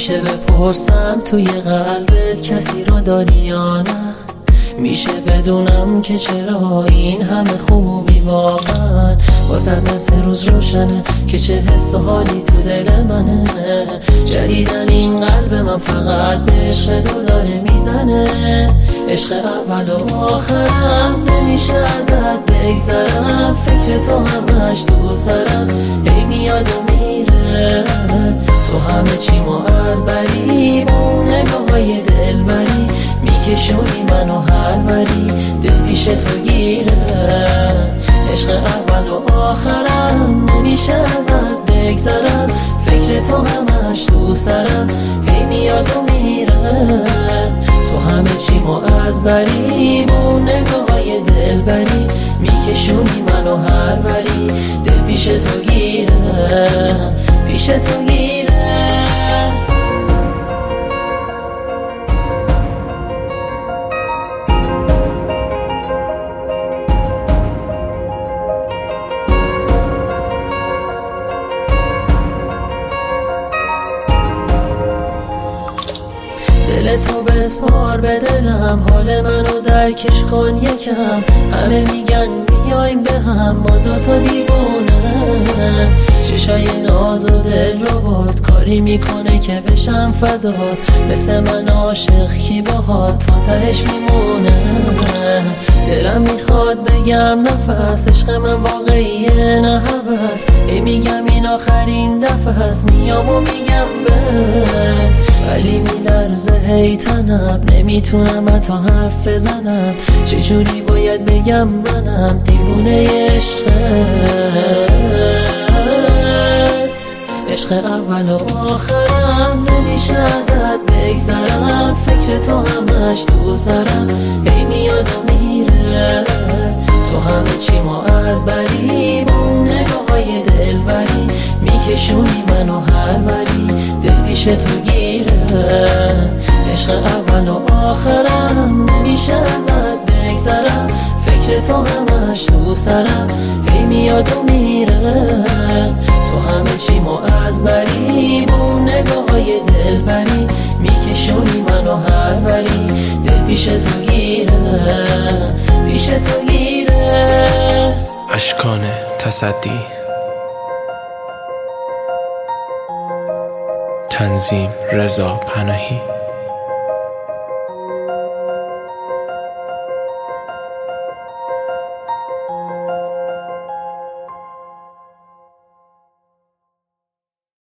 میشه بپرسم توی قلبت کسی رو داری یا نه؟ میشه بدونم که چرا این همه خوبی واقعا واسه مثل روز روشنه که چه حس و حالی تو دل منه. جدیدن این قلب من فقط به عشق تو داره میزنه. عشق اول و آخرم نمیشه ازت بگذرم. فکر تو همش تو سرم هی میاد و میره. تو همه چیمو از بری با اون نگاهای دل بری میکشونی منو هر وری دل پیش تو گیره. عشق اول و آخرم نمیشه ازت بگذرم. فکر تو همش تو سرم هی میاد و میره. تو همه چیمو از بری با اون نگاهای دل بری میکشونی منو هر وری دل پیش تو گیره. پیش تو گیره. دل تو بسپار به دلم حال منو درکش کن یکم. همه میگن بیایم به هم ما دوتا دیوونه. چشای ناز و دل رو باد کاری میکنه که بشم فدات. مثل من عاشق کی باهات تا تهش میمونه. دلم میخواد بگم نفس عشق من واقعیه نه هوس. میگم این آخرین دفعه هست میام و میگم بهت ولی میلرزه هی تنم نمیتونم حتی حرف بزنم. چجوری باید بگم منم دیوونه عشقت. عشق اول و آخرم نمیشه ازت بگذرم. فکر تو همش تو سرم هی میاد و میره. تو همه چیمو از بری با اون نگاهای دل بری میکشونی منو هر وری دل پیش تو گیره. عشق اول و آخرم نمیشه ازت بگذرم. فکر تو همش تو سرم هی میاد و میره. تو همه چیمو از بری با اون نگاهای دل بری میکشونی منو هر وری دل پیش تو گیره. پیش تو گیره. اشکان تصدی تنظیم رضا پناهی.